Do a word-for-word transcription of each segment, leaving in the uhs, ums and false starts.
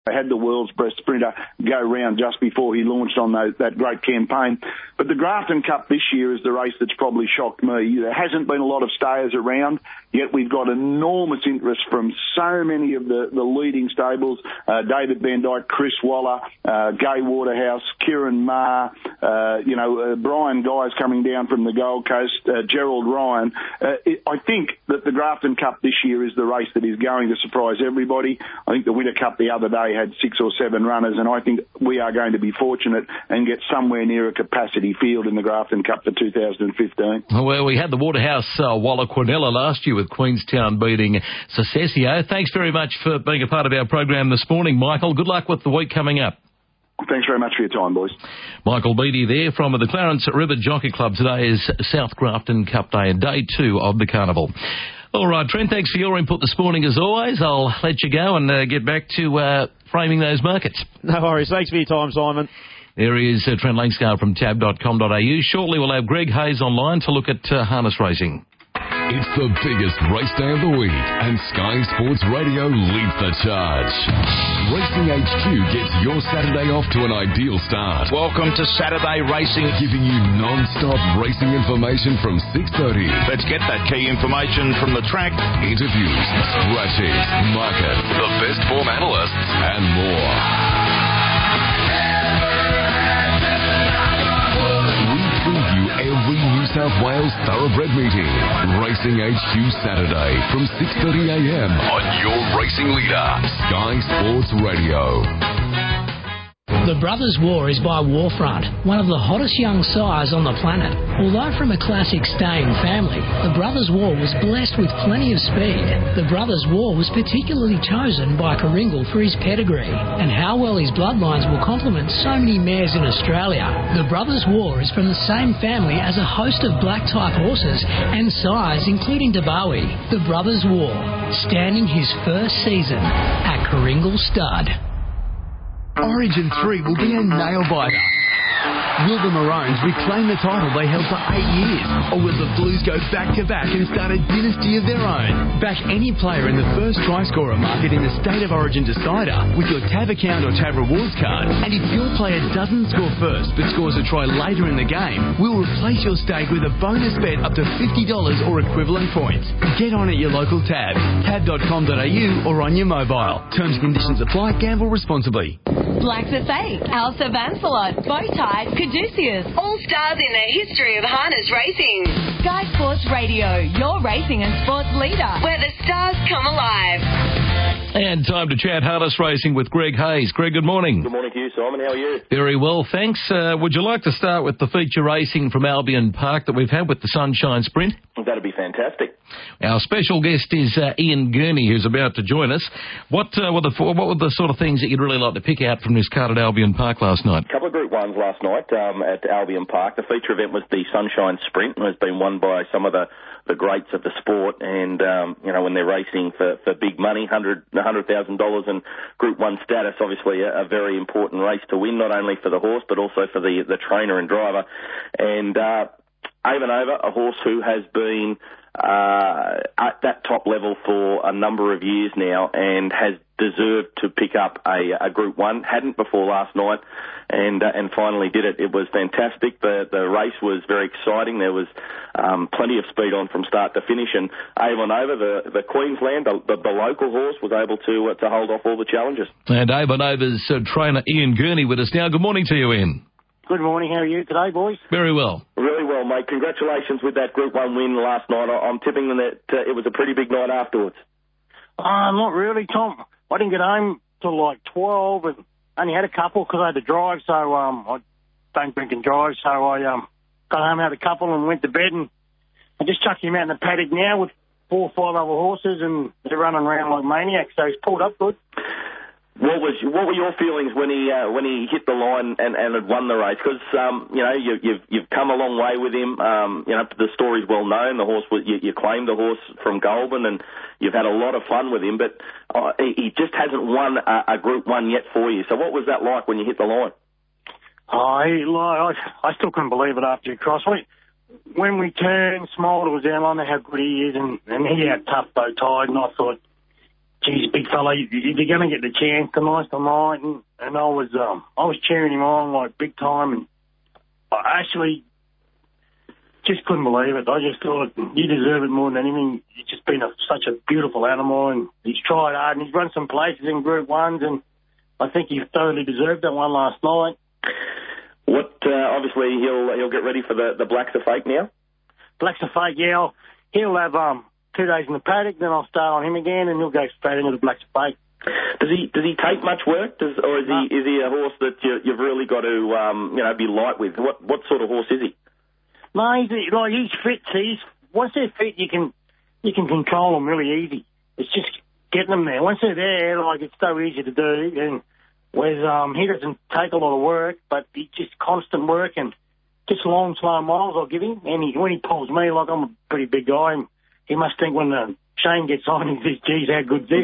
I had the world's best sprinter go round just before he launched on those, that great campaign. But the Grafton Cup this year is the race that's probably shocked me. There hasn't been a lot of stayers around, yet we've got enormous interest from so many of the, the leading stables. Uh, David Van Dyke, Chris Waller, uh, Gai Waterhouse, Kieran Maher, uh, you know, uh, Brian Guy's coming down from the Gold Coast, uh, Gerald Ryan. Uh, it, I think that the Grafton Cup this year is the race that is going to surprise everybody. I think the Winter Cup the other day had six or seven runners, and I think we are going to be fortunate and get somewhere near a capacity field in the Grafton Cup for two thousand fifteen. Well, we had the Waterhouse uh, Waller Quinella last year with Queenstown beating Secessio. Thanks very much for being a part of our program this morning, Michael. Good luck with the week coming up. Thanks very much for your time, boys. Michael Beattie there from the Clarence River Jockey Club. Today is South Grafton Cup Day and day two of the carnival. All right, Trent, thanks for your input this morning as always. I'll let you go and uh, get back to uh, framing those markets. No worries. Thanks for your time, Simon. There is uh, Trent Langsdale from tab dot com dot a u. Shortly we'll have Greg Hayes online to look at uh, harness racing. It's the biggest race day of the week, and Sky Sports Radio leads the charge. Racing H Q gets your Saturday off to an ideal start. Welcome to Saturday Racing, giving you non-stop racing information from six thirty. Let's get that key information from the track. Interviews, scratches, markets, the best form analysts, and more. Every New South Wales thoroughbred meeting. Racing H Q Saturday from six thirty a m on your racing leader, Sky Sports Radio. The Brothers War is by Warfront, one of the hottest young sires on the planet. Although from a classic staying family, the Brothers War was blessed with plenty of speed. The Brothers War was particularly chosen by Kringle for his pedigree and how well his bloodlines will complement so many mares in Australia. The Brothers War is from the same family as a host of black-type horses and sires, including Dabawi. The Brothers War, standing his first season at Kringle Stud. Origin three will be a nail-biter. Will the Maroons reclaim the title they held for eight years? Or will the Blues go back-to-back and start a dynasty of their own? Back any player in the first try scorer market in the State of Origin Decider with your Tab account or Tab Rewards card. And if your player doesn't score first but scores a try later in the game, we'll replace your stake with a bonus bet up to fifty dollars or equivalent points. Get on at your local Tab, tab dot com dot a u or on your mobile. Terms and conditions apply. Gamble responsibly. Blacks are fake. Alsa Vancelot, Bowtie, Caduceus, all stars in the history of harness racing. Sky Sports Radio, your racing and sports leader, where the stars come alive. And time to chat harness racing with Greg Hayes. Greg, good morning. Good morning to you, Simon. How are you? Very well, thanks. Uh, would you like to start with the feature racing from Albion Park that we've had with the Sunshine Sprint? That'd be fantastic. Our special guest is uh, Ian Gurney, who's about to join us. What uh, were the what were the sort of things that you'd really like to pick out from this card at Albion Park last night? A couple of Group Ones last night um, at Albion Park. The feature event was the Sunshine Sprint and has been won by some of the, the greats of the sport. And, um, you know, when they're racing for, for big money, one hundred thousand dollars and Group One status, obviously a, a very important race to win, not only for the horse but also for the, the trainer and driver. And uh, Avonova, a horse who has been uh, at that top level for a number of years now and has deserved to pick up a, a Group One. Hadn't before last night, and uh, and finally did it. It was fantastic. The the race was very exciting. There was um, plenty of speed on from start to finish, and Avonova, the the Queensland, the, the, the local horse, was able to uh, to hold off all the challenges. And Avonova's uh, trainer Ian Gurney with us now. Good morning to you, Ian. Good morning. How are you today, boys? Very well. Really well, mate. Congratulations with that Group One win last night. I'm tipping that uh, it was a pretty big night afterwards. Uh, not really, Tom. I didn't get home till like twelve and only had a couple because I had to drive, so um, I don't drink and drive, so I um, got home, had a couple and went to bed, and I just chucked him out in the paddock now with four or five other horses, and they're running around like maniacs, so he's pulled up good. What was what were your feelings when he uh, when he hit the line and, and had won the race? Because um, you know you, you've you've come a long way with him. Um, you know the story's well known. The horse you, you claimed the horse from Goulburn, and you've had a lot of fun with him. But uh, he just hasn't won a, a Group One yet for you. So what was that like when you hit the line? Oh, he, like, I I still couldn't believe it after he crossed. We, when we turned, smiled, it was down on how good he is, and, and he had tough bow tied, and I thought, geez, big fella, you, you're going to get the chance tonight, tonight. And, and I was um, I was cheering him on, like, big time. And I actually just couldn't believe it. I just thought, you deserve it more than anything. He's just been a, such a beautiful animal, and he's tried hard, and he's run some places in Group Ones, and I think he thoroughly deserved that one last night. What, uh, obviously, he'll he'll get ready for the, the Blacks of Fake now? Blacks of Fake, yeah. I'll, he'll have um, two days in the paddock, then I'll start on him again, and he'll go straight into the Blacks of Fake. Does he does he take much work, does, or is no. he is he a horse that you, you've really got to um, you know be light with? What what sort of horse is he? No, he's like he's fit. He's once they're fit, you can you can control them really easy. It's just getting them there. Once they're there, like it's so easy to do. And whereas um, he doesn't take a lot of work, but he just constant work and just long, slow miles I'll give him. And he, when he pulls me, like I'm a pretty big guy, and he must think when the Shane gets on, he thinks, geez, how good's this?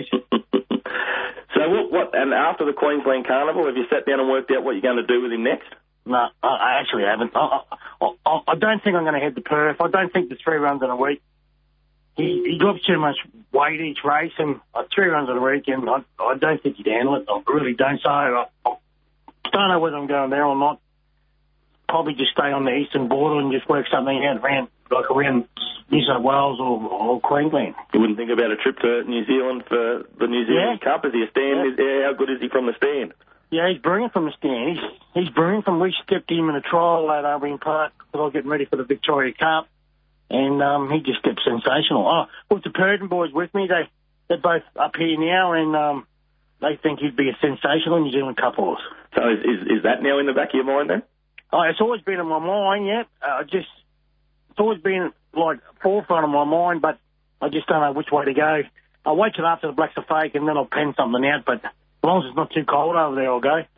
So what, what? And after the Queensland Carnival, have you sat down and worked out what you're going to do with him next? No, I, I actually haven't. I, I, I, I don't think I'm going to head to Perth. I don't think the three runs in a week. He, he drops too much weight each race, and uh, three runs in a week, and I, I don't think he'd handle it. I really don't. So I, I don't know whether I'm going there or not. Probably just stay on the eastern border and just work something out around, like around New South Wales or, or Queensland. You wouldn't think about a trip to New Zealand for the New Zealand yeah. Cup? Is he a stand? Yeah. Is, how good is he from the stand? Yeah, he's brilliant from the stand. He's he's brilliant from. We stepped him in a trial at Albion Park because I was getting ready for the Victoria Cup, and um, he just stepped sensational. Oh, with the Purden boys with me, they they're both up here now, and um, they think he'd be a sensational New Zealand Cup horse. So is, is is that now in the back of your mind then? Oh, it's always been in my mind. Yeah, uh, just it's always been like forefront of my mind, but I just don't know which way to go. I'll wait till after the Blacks are fake, and then I'll pen something out, but. As long as it's not too cold over there, I'll go.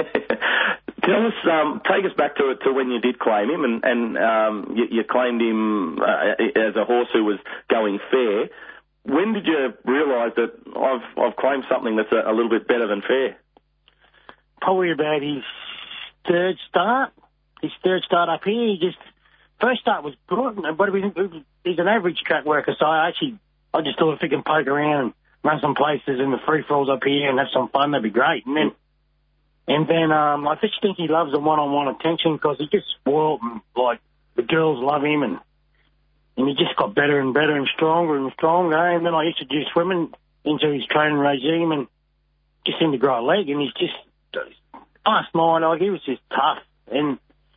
Tell us, um, take us back to to when you did claim him, and, and um, you, you claimed him uh, as a horse who was going fair. When did you realise that I've I've claimed something that's a, a little bit better than fair? Probably about his third start. His third start up here. He just first start was good, but he's an average track worker. So I actually, I just thought if he can poke around and run some places in the free-for-alls up here and have some fun, that'd be great. And then, and then um, I just think he loves the one-on-one attention because he gets spoiled and, like, the girls love him and and he just got better and better and stronger and stronger. And then I introduced swimming into his training regime and just seemed to grow a leg. And he's just, last night, like, he was just tough. And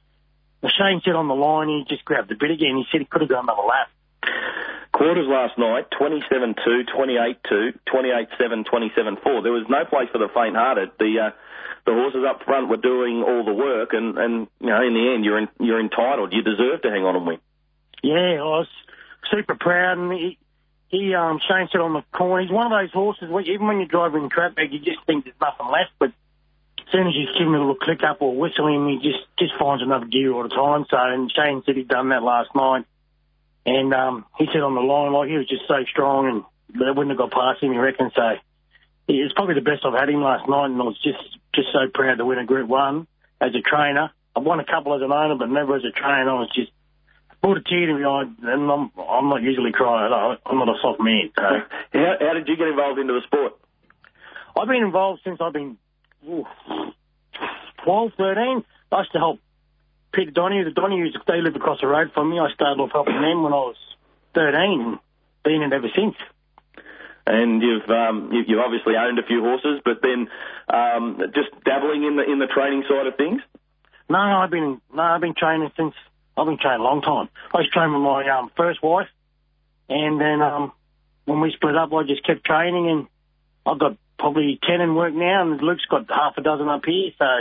Shane said on the line, he just grabbed the bit again. He said he could have gone another lap. Quarters last night, twenty-seven two, twenty-eight two, twenty-eight seven, twenty-seven four. There was no place for the faint-hearted. The uh, the horses up front were doing all the work, and, and you know, in the end, you're in, you're entitled. You deserve to hang on and win. Yeah, I was super proud, and he, he um, Shane said on the corner, he's one of those horses, where even when you're driving in trap bag, you just think there's nothing left, but as soon as you give him a little click up or whistle him, he just, just finds another gear all the time. So, and Shane said he'd done that last night. And um, he said on the line, like, he was just so strong and they wouldn't have got past him, he reckons. So it was probably the best I've had him last night, and I was just, just so proud to win a Group One as a trainer. I've won a couple as an owner, but never as a trainer. I was just brought a tear to my eye, and I'm, I'm not usually crying. I'm not a soft man. So. How, how did you get involved into the sport? I've been involved since I've been ooh, twelve, thirteen. I used to help Peter Donahue, the Donahues, they live across the road from me. I started off helping them when I was thirteen and been it ever since. And you've um, you, you've obviously owned a few horses, but then um, just dabbling in the in the training side of things. No, I've been no, I've been training since I've been training a long time. I was training with my um, first wife, and then um, when we split up, I just kept training, and I've got probably ten in work now, and Luke's got half a dozen up here, so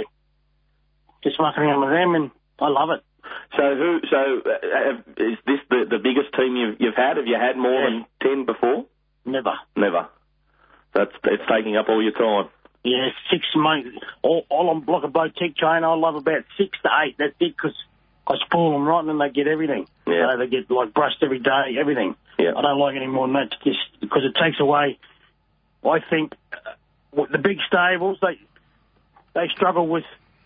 just mucking around with them, and I love it. So who? So uh, is this the, the biggest team you've, you've had? Have you had more yeah. than ten before? Never. Never. That's it's taking up all your time. Yeah, six months. All, all on block of boutique train. I love about six to eight. That's it, because I spoil them right, and then they get everything. Yeah. So they get like brushed every day, everything. Yeah. I don't like any more than that, just because it takes away. I think uh, the big stables they they struggle with.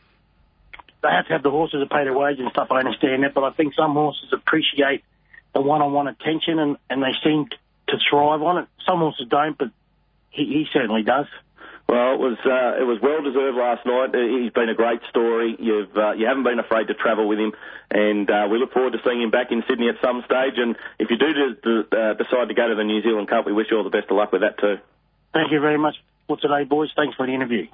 They have to have the horses to pay their wage and stuff. I understand that, but I think some horses appreciate the one-on-one attention, and, and they seem to thrive on it. Some horses don't, but he, he certainly does. Well, it was uh, it was well deserved last night. He's been a great story. You've uh, you haven't been afraid to travel with him, and uh, we look forward to seeing him back in Sydney at some stage. And if you do de- uh, decide to go to the New Zealand Cup, we wish you all the best of luck with that too. Thank you very much for today, boys. Thanks for the interview.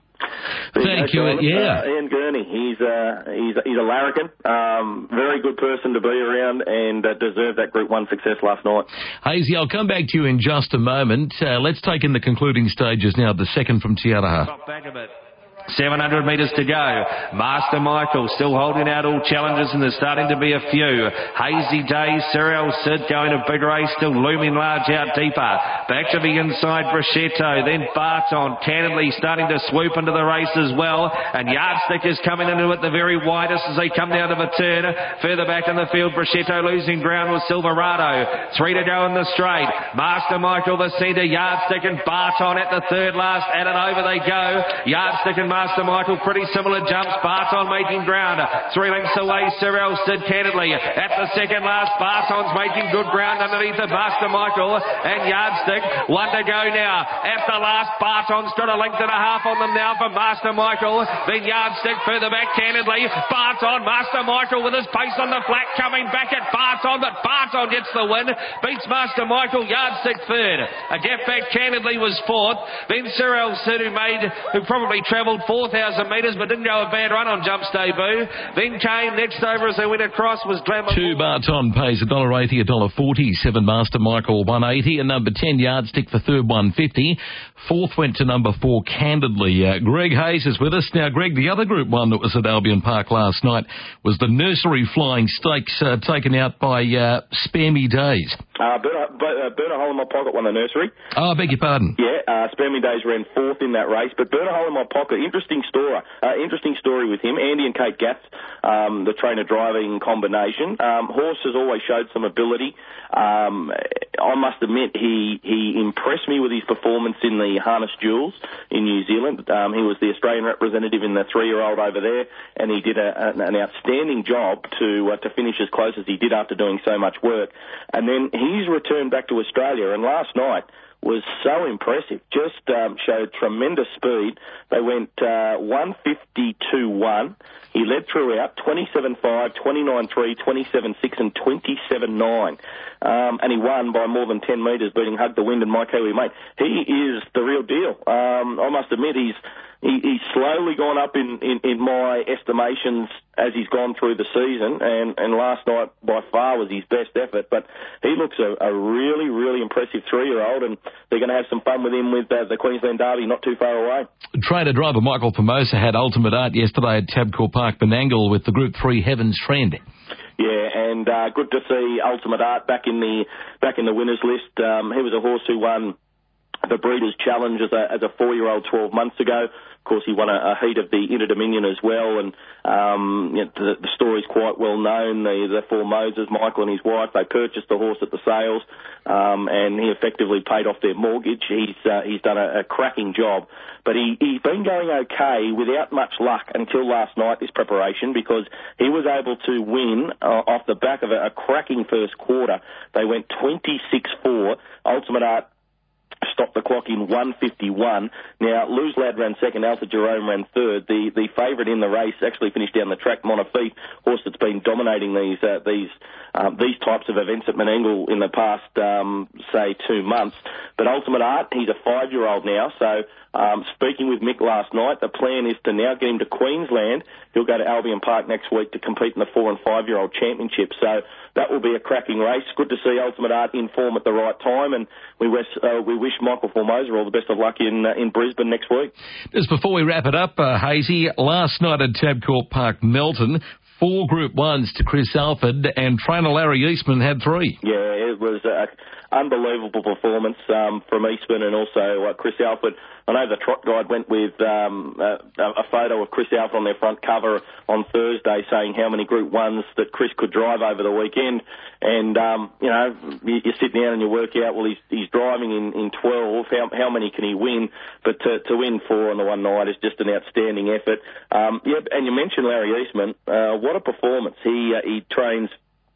Thank you. you yeah, uh, Ian Gurney. He's uh, he's he's a larrikin. Um, very good person to be around, and uh, deserved that Group One success last night. Hazy, I'll come back to you in just a moment. Uh, let's take in the concluding stages now. The second from Te Araha. Top back of it. seven hundred metres to go. Master Michael still holding out all challenges, and there's starting to be a few. Hazy Days, Serial Sid going a big race, still looming large out deeper. Back to the inside, Brachetto, then Barton, candidly starting to swoop into the race as well, and Yardstick is coming into it the very widest as they come down to the turn. Further back in the field, Brachetto losing ground with Silverado. Three to go in the straight. Master Michael the centre, Yardstick and Barton at the third last, and it over they go. Yardstick and Master Michael, pretty similar jumps. Barton making ground. Three lengths away, Cyril stood candidly. At the second last, Barton's making good ground underneath the Master Michael and Yardstick. One to go now. At the last, Barton's got a length and a half on them now for Master Michael. Then Yardstick further back candidly. Barton, Master Michael with his pace on the flat coming back at Barton, but Barton gets the win. Beats Master Michael. Yardstick third. A gap back candidly was fourth. Then Cyril Sid, who made, who probably travelled four thousand metres but didn't go a bad run on Jump's debut. Then came next over as they went across was Glamour. Two Barton pays one dollar eighty, one dollar forty. Seven Master Michael one eighty, and number ten Yardstick for third one fifty. Fourth went to number four Candidly. Uh, Greg Hayes is with us now. Greg, the other Group One that was at Albion Park last night was the Nursery Flying Stakes, uh, taken out by uh, Spare Me Days. Uh, Burner, uh, Burner Hole in My Pocket won the Nursery. Oh, I beg your pardon. Yeah, uh, Spare Me Days ran fourth in that race, but Burner Hole in My Pocket, interesting story. Uh, interesting story with him. Andy and Kate Gatz, um, the trainer-driving combination. Um, horse has always showed some ability. Um, I must admit, he, he impressed me with his performance in the Harness Jewels in New Zealand. Um, he was the Australian representative in the three-year-old over there, and he did a, an, an outstanding job to uh, to finish as close as he did after doing so much work. And then he's returned back to Australia, and last night was so impressive. Just um, showed tremendous speed. They went uh, one fifty-two one. He led throughout, twenty-seven five, twenty-nine three, twenty-seven six and twenty-seven nine. Um, and he won by more than ten metres, beating Hug the Wind and My Kiwi Mate. He is the real deal. Um, I must admit, he's he, he's slowly gone up in, in, in my estimations as he's gone through the season, and, and last night by far was his best effort. But he looks a, a really, really impressive three-year-old, and they're going to have some fun with him with uh, the Queensland Derby not too far away. Trainer driver Michael Formosa had Ultimate Art yesterday at Tabcorp Park, Benangle, with the Group three Heavens Trend. Yeah, and uh, good to see Ultimate Art back in the back in the winners list. Um, he was a horse who won the Breeders' Challenge as a, as a four-year-old twelve months ago. Of course, he won a, a heat of the Inter Dominion as well, and um, you know, the, the story's quite well known. The, the four Moses, Michael and his wife, they purchased the horse at the sales, um, and he effectively paid off their mortgage. He's uh, he's done a, a cracking job, but he, he's been going okay without much luck until last night, this preparation, because he was able to win uh, off the back of a, a cracking first quarter. They went twenty-six four. Ultimate Art stopped the clock in one fifty-one. Now, Lose Lad ran second, Alpha Jerome ran third. The the favourite in the race actually finished down the track, Montefiore, horse that's been dominating these uh, these um, these types of events at Menangle in the past, um, say, two months. But Ultimate Art, he's a five-year-old now, so um, speaking with Mick last night, the plan is to now get him to Queensland. He'll go to Albion Park next week to compete in the four and five-year-old championship. So that will be a cracking race. Good to see Ultimate Art in form at the right time, and we wish, uh, we wish Michael Formosa all the best of luck in uh, in Brisbane next week. Just before we wrap it up, uh, Hazy, last night at Tabcorp Park, Melton, four Group Ones to Chris Alford, and trainer Larry Eastman had three. Yeah, it was an unbelievable performance um, from Eastman and also uh, Chris Alford. I know the Trot Guide went with um, a, a photo of Chris Alford on their front cover on Thursday saying how many Group Ones that Chris could drive over the weekend. And, um, you know, you, you sit down and you work out, well, he's, he's driving in, in twelve. How, how many can he win? But to, to win four on the one night is just an outstanding effort. Um, yeah, and you mentioned Larry Eastman. Uh, what a performance. He, uh, he trains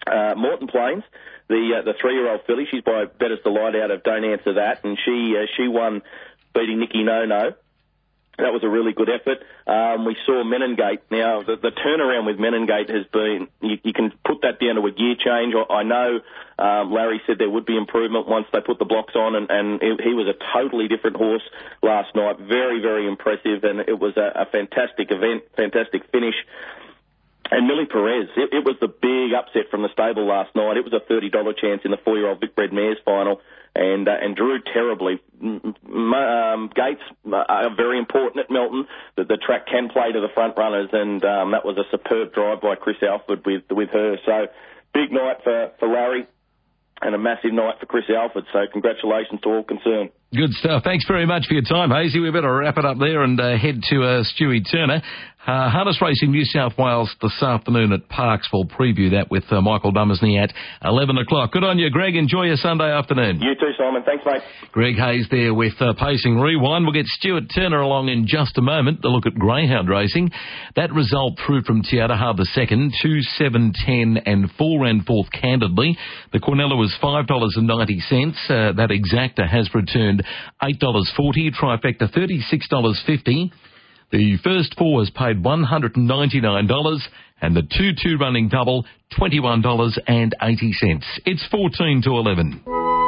uh, Moreton Plains, the uh, the three-year-old filly. She's by Better's Delight out of Don't Answer That, and she uh, she won, beating Nikki No No. That was a really good effort. Um, we saw Menengate. Now, the, the turnaround with Menengate has been, you, you can put that down to a gear change. I, I know um, Larry said there would be improvement once they put the blocks on, and, and it, he was a totally different horse last night. Very, very impressive, and it was a, a fantastic event, fantastic finish. And Millie Perez, it, it was the big upset from the stable last night. It was a thirty dollars chance in the four-year-old Vic Bred Mares final, and uh, and drew terribly. Um, gates are very important at Melton. That the track can play to the front runners, and um, that was a superb drive by Chris Alford with with her. So big night for, for Larry, and a massive night for Chris Alford. So congratulations to all concerned. Good stuff. Thanks very much for your time, Hazy. We better wrap it up there and uh, head to uh, Stewie Turner. Uh, Harness Racing New South Wales this afternoon at Parks. We'll preview that with uh, Michael Dummersney at eleven o'clock. Good on you, Greg. Enjoy your Sunday afternoon. You too, Simon. Thanks, mate. Greg Hayes there with uh, Pacing Rewind. We'll get Stuart Turner along in just a moment to look at greyhound racing. That result through from Te Ataha the second, two, seven, ten and four ran fourth candidly. The Cornella was five dollars ninety. Uh, that exacta has returned eight dollars forty. Trifecta thirty-six dollars fifty. The first four has paid one hundred ninety-nine dollars, and the two two running double, twenty-one dollars eighty. It's fourteen to eleven.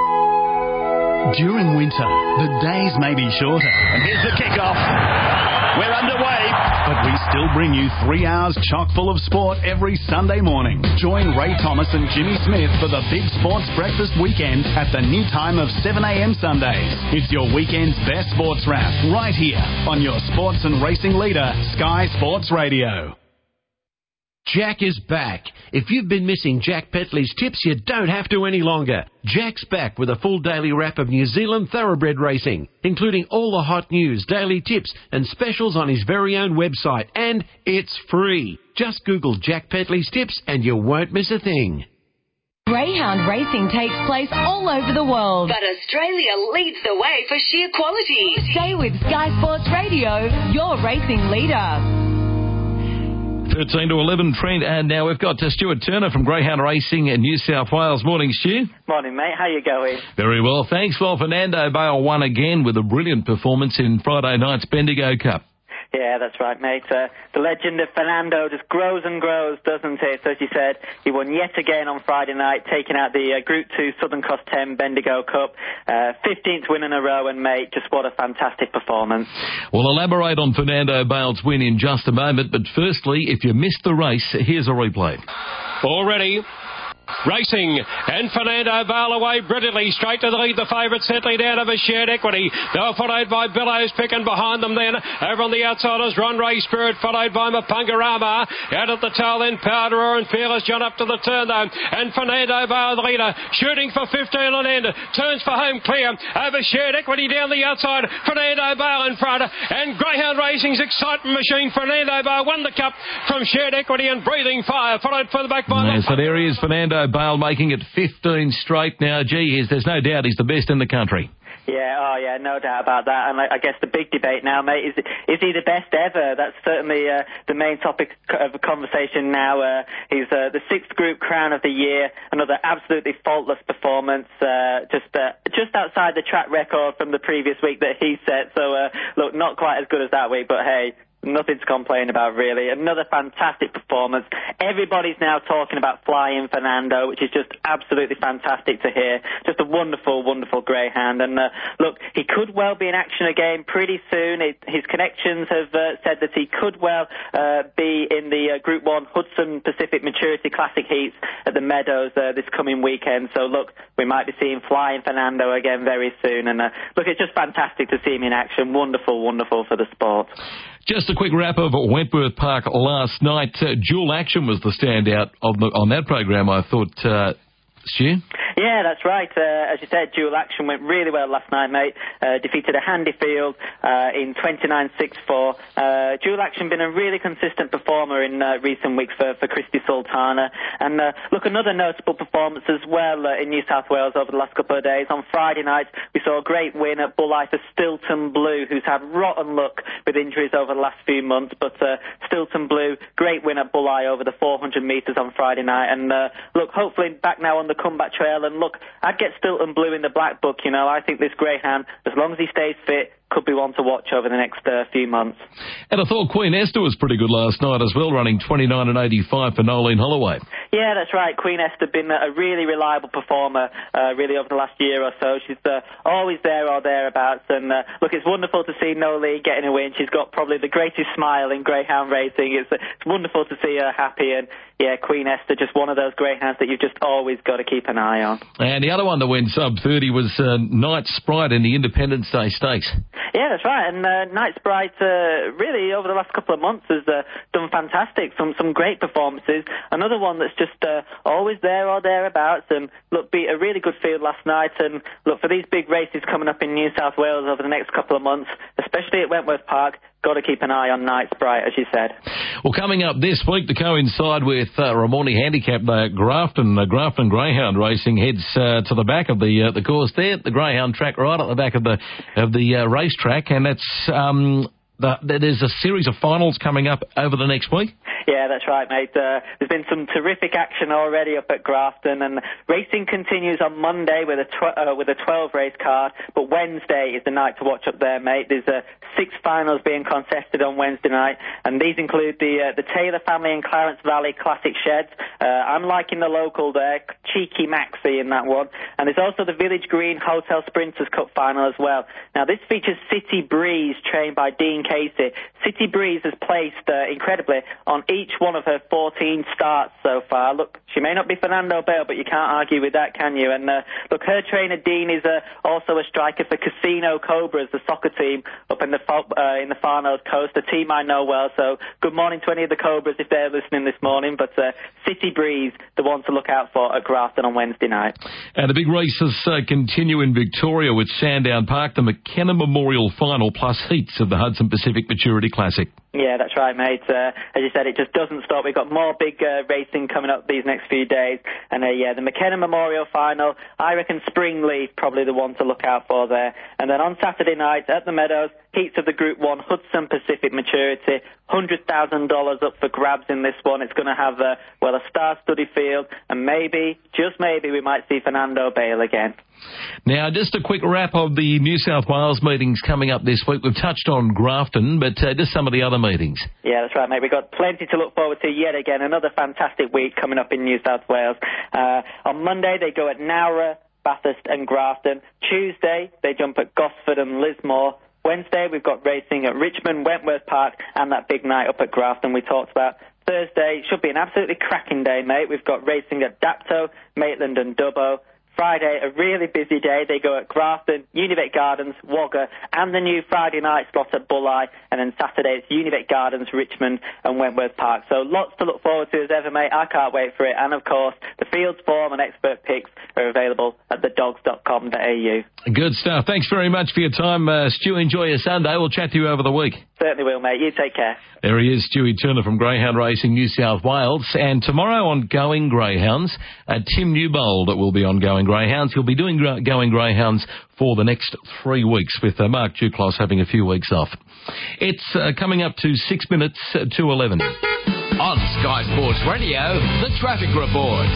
During winter, the days may be shorter. And here's the kickoff. We're underway. But we still bring you three hours chock full of sport every Sunday morning. Join Ray Thomas and Jimmy Smith for the Big Sports Breakfast Weekend at the new time of seven a.m. Sundays. It's your weekend's best sports wrap right here on your sports and racing leader, Sky Sports Radio. Jack is back. If you've been missing Jack Petley's tips, you don't have to any longer. Jack's back with a full daily wrap of New Zealand thoroughbred racing, including all the hot news, daily tips and specials on his very own website. And it's free. Just Google Jack Petley's tips and you won't miss a thing. Greyhound racing takes place all over the world, but Australia leads the way for sheer quality. Stay with Sky Sports Radio, your racing leader. thirteen to eleven, Trent, and now we've got uh, Stuart Turner from Greyhound Racing in New South Wales. Morning, Stu. Morning, mate. How you going? Very well, thanks. Well, Fernando Bale won again with a brilliant performance in Friday night's Bendigo Cup. Yeah, that's right, mate. Uh, the legend of Fernando just grows and grows, doesn't it? So as you said, he won yet again on Friday night, taking out the uh, Group two Southern Cross ten Bendigo Cup. Uh, fifteenth win in a row, and, mate, just what a fantastic performance. We'll elaborate on Fernando Bale's win in just a moment, but firstly, if you missed the race, here's a replay. Already racing, and Fernando Bale away brilliantly, straight to the lead, the favourite settling down over Shared Equity. They were followed by Billows picking behind them then. Over on the outsiders, Run Ray Spirit, followed by Mapungarama. Out at the tail then, Powderer and Fearless John up to the turn though, and Fernando Bale the leader, shooting for fifteen on end, turns for home clear, over Shared Equity down the outside, Fernando Bale in front, and Greyhound Racing's excitement machine, Fernando Bale won the cup from Shared Equity and Breathing Fire, followed further back by... Yeah, so there he is, Fernando Bale making it fifteen straight now. Gee, there's no doubt he's the best in the country. Yeah, oh yeah, no doubt about that. And I guess the big debate now, mate, is is he the best ever? That's certainly uh, the main topic of conversation now. Uh, he's uh, the sixth Group Crown of the year, another absolutely faultless performance, uh, just uh, just outside the track record from the previous week that he set. So uh, look, not quite as good as that week, but hey, nothing to complain about, really. Another fantastic performance. Everybody's now talking about Flying Fernando, which is just absolutely fantastic to hear. Just a wonderful, wonderful greyhound. And uh, look, he could well be in action again pretty soon. It, his connections have uh, said that he could well uh, be in the uh, Group one Hudson Pacific Maturity Classic heats at the Meadows uh, this coming weekend. So look, we might be seeing Flying Fernando again very soon. And uh, look, it's just fantastic to see him in action. Wonderful, wonderful for the sport. Just a quick wrap of Wentworth Park last night. Uh, Dual Action was the standout of the, on that program, I thought, uh, Stu? Yeah, that's right. Uh, as you said, Dual Action went really well last night, mate. Uh, defeated a handy field uh, in twenty-nine six four. Uh, Dual Action been a really consistent performer in uh, recent weeks for, for Christy Sultana. And uh, look, another notable performance as well uh, in New South Wales over the last couple of days. On Friday night, we saw a great win at Bull Eye for Stilton Blue, who's had rotten luck with injuries over the last few months. But uh, Stilton Blue, great win at Bull Eye over the four hundred metres on Friday night. And uh, look, hopefully back now on the comeback trail. And look, I'd get Stilton Blue in the black book, you know. I think this greyhound, as long as he stays fit, could be one to watch over the next uh, few months. And I thought Queen Esther was pretty good last night as well, running twenty-nine and eighty-five for Nolene Holloway. Yeah, that's right. Queen Esther been a really reliable performer uh, really over the last year or so. She's uh, always there or thereabouts. And uh, look, it's wonderful to see Nolene getting a win. She's got probably the greatest smile in greyhound racing. It's, uh, it's wonderful to see her happy. And yeah, Queen Esther, just one of those greyhounds that you've just always got to keep an eye on. And the other one that went sub thirty was uh, Night Sprite in the Independence Day Stakes. Yeah, that's right. And uh, Night Sprite, uh, really, over the last couple of months has uh, done fantastic. Some some great performances. Another one that's just uh, always there or thereabouts. And look, beat a really good field last night. And look, for these big races coming up in New South Wales over the next couple of months, especially at Wentworth Park, got to keep an eye on Night Sprite, as you said. Well, coming up this week to coincide with uh, Ramornie Handicap Day at Grafton, uh, Grafton Greyhound Racing heads uh, to the back of the uh, the course there, the Greyhound track right at the back of the of the uh, racetrack, and that's um, the, there's a series of finals coming up over the next week. Yeah, that's right, mate. Uh, there's been some terrific action already up at Grafton, and racing continues on Monday with a tw- uh, with a twelve race card. But Wednesday is the night to watch up there, mate. There's uh, six finals being contested on Wednesday night, and these include the uh, the Taylor family and Clarence Valley Classic Sheds. Uh, I'm liking the local there, Cheeky Maxi in that one, and there's also the Village Green Hotel Sprinters Cup final as well. Now this features City Breeze, trained by Dean Casey. City Breeze has placed uh, incredibly on each one of her fourteen starts so far. Look, she may not be Fernando Bale, but you can't argue with that, can you? And uh, look, her trainer Dean is uh, also a striker for Casino Cobras, the soccer team up in the uh, in the Far North Coast, a team I know well. So good morning to any of the Cobras if they're listening this morning. But uh, City Breeze, the one to look out for at Grafton on Wednesday night. And the big races uh, continue in Victoria with Sandown Park, the McKenna Memorial Final, plus heats of the Hudson Pacific Maturity Classic. Yeah, that's right, mate. Uh, as you said, it just doesn't stop. We've got more big uh, racing coming up these next few days. And uh, yeah, the McKenna Memorial Final, I reckon Springleaf probably the one to look out for there. And then on Saturday night at the Meadows, heats of the Group one Hudson Pacific Maturity, one hundred thousand dollars up for grabs in this one. It's going to have, uh, well, a star-studded field, and maybe, just maybe, we might see Fernando Bale again. Now, just a quick wrap of the New South Wales meetings coming up this week. We've touched on Grafton, but uh, just some of the other meetings. Yeah, that's right, mate. We've got plenty to look forward to yet again. Another fantastic week coming up in New South Wales. Uh, on Monday, they go at Nowra, Bathurst and Grafton. Tuesday, they jump at Gosford and Lismore. Wednesday, we've got racing at Richmond, Wentworth Park, and that big night up at Grafton we talked about. Thursday should be an absolutely cracking day, mate. We've got racing at Dapto, Maitland and Dubbo. Friday, a really busy day. They go at Grafton, Univec Gardens, Wagga, and the new Friday night slot at Bull Eye. And then Saturday, it's Univec Gardens, Richmond, and Wentworth Park. So lots to look forward to as ever, mate. I can't wait for it. And of course, the fields form and expert picks are available at the dogs dot com dot a u. Good stuff. Thanks very much for your time, uh, Stu. Enjoy your Sunday. We'll chat to you over the week. Certainly will, mate. You take care. There he is, Stewie Turner from Greyhound Racing New South Wales. And tomorrow on Going Greyhounds, uh, Tim Newbold will be on Going Greyhounds. He'll be doing gra- Going Greyhounds for the next three weeks with uh, Mark Duclos having a few weeks off. It's uh, coming up to six minutes to eleven. On Sky Sports Radio, the Traffic Report.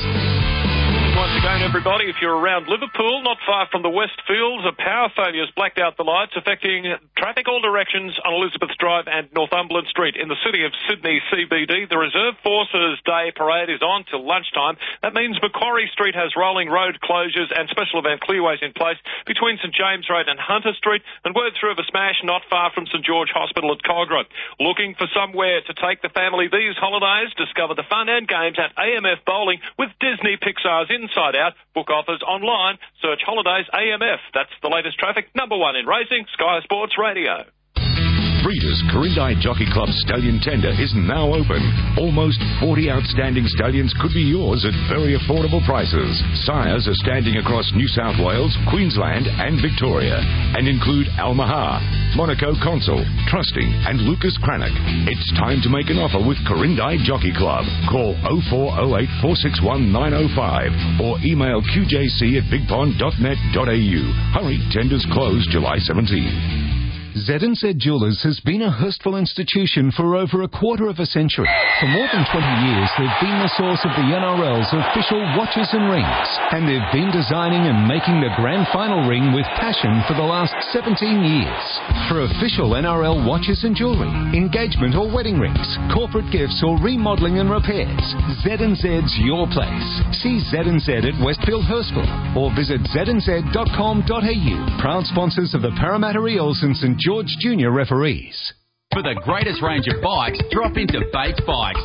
Once again, everybody, if you're around Liverpool, not far from the Westfields, a power failure has blacked out the lights, affecting traffic all directions on Elizabeth Drive and Northumberland Street. In the city of Sydney C B D, the Reserve Forces Day Parade is on till lunchtime. That means Macquarie Street has rolling road closures and special event clearways in place between St James Road and Hunter Street, and word through of a smash not far from St George Hospital at Cogra. Looking for somewhere to take the family these holidays? Discover the fun and games at A M F Bowling with Disney Pixar's Inside Out. Book offers online. Search Holidays A M F. That's the latest traffic. Number one in racing, Sky Sports Radio. Breeders' Corindai Jockey Club Stallion Tender is now open. Almost forty outstanding stallions could be yours at very affordable prices. Sires are standing across New South Wales, Queensland and Victoria and include Almahar, Monaco Consul, Trusting and Lucas Cranach. It's time to make an offer with Corindai Jockey Club. Call oh four oh eight, four six one, nine oh five or email q j c at big pond dot net dot a u. Hurry, tenders close July seventeenth. Z and Z Jewellers has been a Hurstville institution for over a quarter of a century. For more than twenty years, they've been the source of the N R L's official watches and rings. And they've been designing and making the grand final ring with passion for the last seventeen years. For official N R L watches and jewellery, engagement or wedding rings, corporate gifts or remodelling and repairs, Z and Z's your place. See Z and Z at Westfield Hurstville or visit z n z dot com dot a u. Proud sponsors of the Parramatta Eels and St George Junior referees. For the greatest range of bikes, drop into Bates Bikes.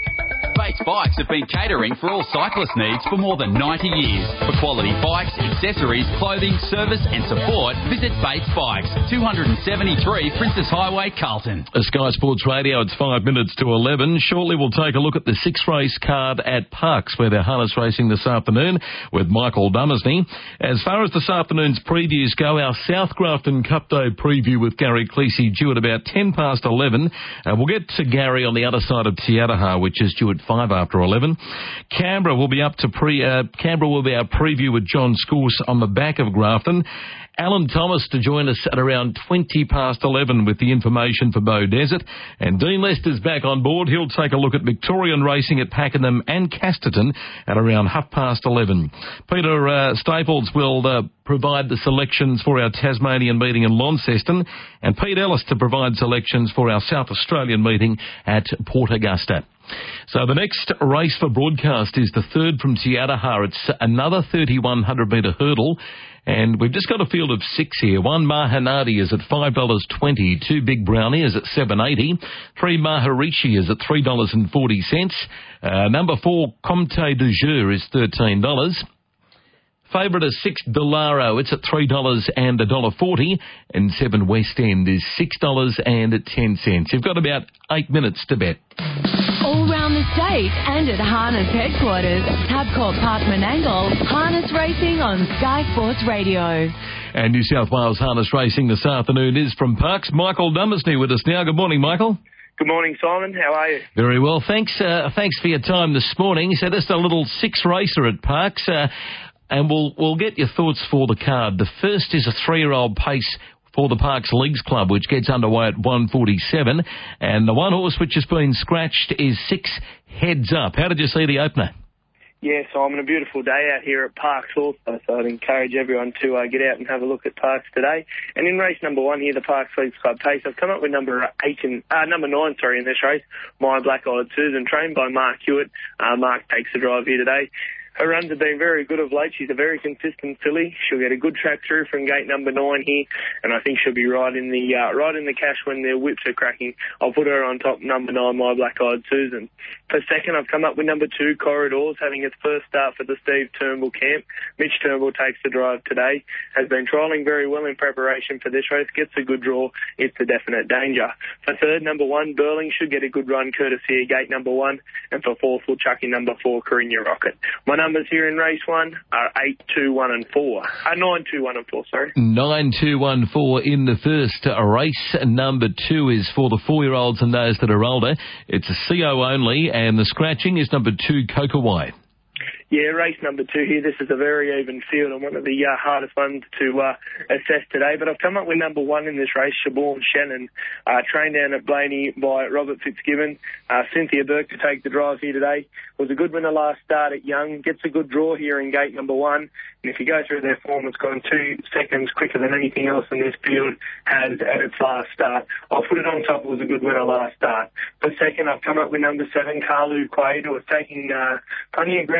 Bates Bikes have been catering for all cyclist needs for more than ninety years. For quality bikes, accessories, clothing, service and support, visit Bates Bikes, two seventy-three Princess Highway, Carlton. A Sky Sports Radio, it's five minutes to eleven. Shortly we'll take a look at the six-race card at Parkes, where they're harness racing this afternoon with Michael Dummersney. As far as this afternoon's previews go, our South Grafton Cup Day preview with Gary Cleese due at about ten past eleven. Uh, we'll get to Gary on the other side of Te Ataha, which is due at five after eleven. Canberra will be up to pre. Uh, Canberra will be our preview with John Scourse on the back of Grafton. Alan Thomas to join us at around twenty past eleven with the information for Bow Desert. And Dean Lester's back on board. He'll take a look at Victorian racing at Pakenham and Casterton at around half past eleven. Peter uh, Staples will uh, provide the selections for our Tasmanian meeting in Launceston, and Pete Ellis to provide selections for our South Australian meeting at Port Augusta. So the next race for broadcast is the third from Te Ataha. It's another thirty-one hundred metre hurdle. And we've just got a field of six here. One Mahanadi is at five dollars twenty. Two Big Brownie is at seven dollars eighty. Three Maharishi is at three dollars forty. Uh, number four Comte de Jour is thirteen dollars. Favourite is six Delaro. It's at three dollars and one dollar forty. And seven West End is six dollars and ten cents. You've got about eight minutes to bet. All round the state and at Harness headquarters, Tabcorp Park Menangle, Harness Racing on Sky Sports Radio. And New South Wales Harness Racing this afternoon is from Parkes. Michael Dummersney with us now. Good morning, Michael. Good morning, Simon. How are you? Very well, thanks. Uh, thanks for your time this morning. So this is a little six-racer at Parkes, uh, and we'll we'll get your thoughts for the card. The first is a three-year-old pace for the Parkes Leagues Club, which gets underway at one forty-seven. And the one horse which has been scratched is six Heads Up. How did you see the opener? Yeah, Simon, a beautiful day out here at Parkes also, so I'd encourage everyone to uh, get out and have a look at Parkes today. And in race number one here, the Parkes Leagues Club Pace, I've come up with number eight and, uh, number nine, sorry, in this race, My Black Eyed Susan, trained by Mark Hewitt. Uh, Mark takes the drive here today. Her runs have been very good of late. She's a very consistent filly. She'll get a good track through from gate number nine here, and I think she'll be right in the uh, right in the cash when the whips are cracking. I'll put her on top, number nine, My Black Eyed Susan. For second, I've come up with number two, Corridors, having its first start for the Steve Turnbull camp. Mitch Turnbull takes the drive today. Has been trialling very well in preparation for this race. Gets a good draw. It's a definite danger. For third, number one, Burling should get a good run courtesy of gate number one. And for fourth, we'll chuck in number four, Carinia Rocket. My numbers here in race one are eight, two, one, and four. Uh, nine, two, one, and four. Sorry. Nine, two, one, four in the first race. Number two is for the four-year-olds and those that are older. It's a C O only, and the scratching is number two, Kokawai. Yeah, race number two here. This is a very even field and one of the uh, hardest ones to uh, assess today. But I've come up with number one in this race, Shabourne Shannon, uh, trained down at Blaney by Robert Fitzgibbon. Uh, Cynthia Burke to take the drive here today. Was a good winner last start at Young. Gets a good draw here in gate number one. And if you go through their form, it's gone two seconds quicker than anything else in this field has at its last start. I'll put it on top. It was a good winner last start. For second, I've come up with number seven, Carlu Quaid, who was taking uh, plenty of ground off some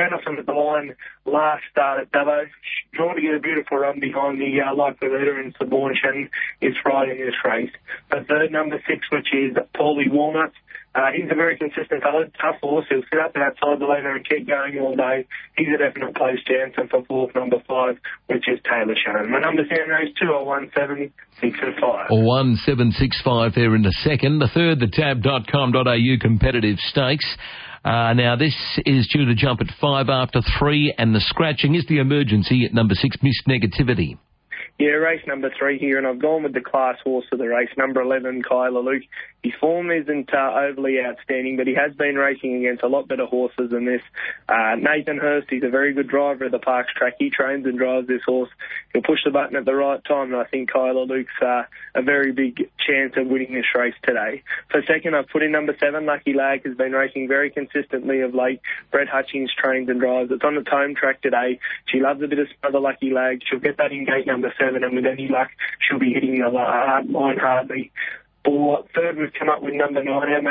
at the line last start at Dubbo. Drawn to get a beautiful run behind the uh, likely leader in Saborn Shen is riding this race. The third, number six, which is Paulie Walnuts. Uh, he's a very consistent fellow, tough horse. He'll sit up outside the leader and keep going all day. He's a definite place chance. And for fourth, number five, which is Taylor Shannon. My number's in race two oh one seven six five. one seven six five there in the second. The third, the tab dot com dot a u competitive stakes. Uh, now, this is due to jump at five after three, and the scratching is the emergency at number six, Missed Negativity. Yeah, race number three here, and I've gone with the class horse of the race, number eleven, Kyler Luke. His form isn't uh, overly outstanding, but he has been racing against a lot better horses than this. Uh, Nathan Hurst, he's a very good driver at the Parks track. He trains and drives this horse. He'll push the button at the right time, and I think Kyler Luke's uh, a very big chance of winning this race today. For second, I've put in number seven, Lucky Lag, has been racing very consistently of late. Brett Hutchings trains and drives. It's on its home track today. She loves a bit of smother Lucky Lag. She'll get that in gate number seven, and with any luck, she'll be hitting the hard line hardly. For third, we've come up with number nine,